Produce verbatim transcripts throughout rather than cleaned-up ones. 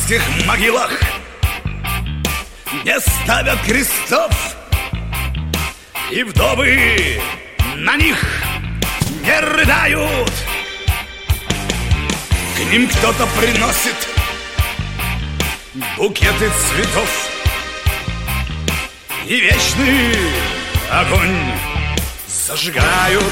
братских могилах не ставят крестов, и вдовы на них не рыдают. К ним кто-то приносит букеты цветов, и вечный огонь зажигают.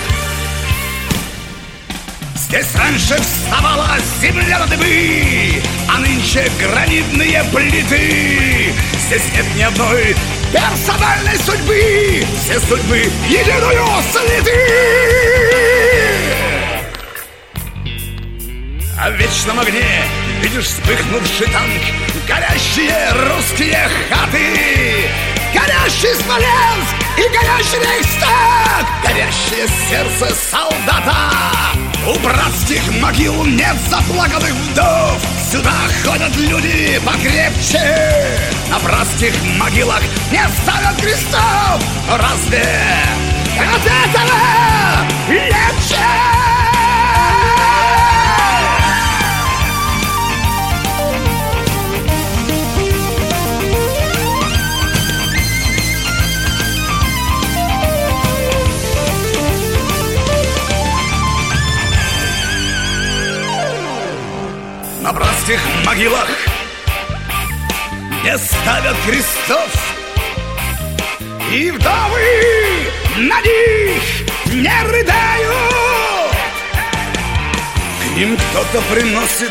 Здесь раньше вставала земля на дыбы, а нынче гранитные плиты. Здесь нет ни одной персональной судьбы, все судьбы единую слиты. А в вечном огне видишь вспыхнувший танк, горящие русские хаты, горящий Смоленск и горящий Рейхстаг, горящее сердце солдата. У братских могил нет заплаканных вдов, сюда ходят люди покрепче. На братских могилах не ставят крестов, разве от этого легче? На братских могилах не ставят крестов, и вдовы на них не рыдают. К ним кто-то приносит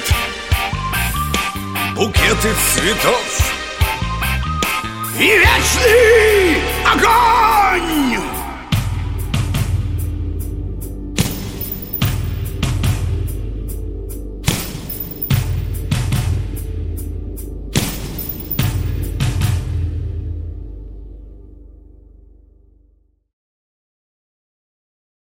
букеты цветов, и вечный огонь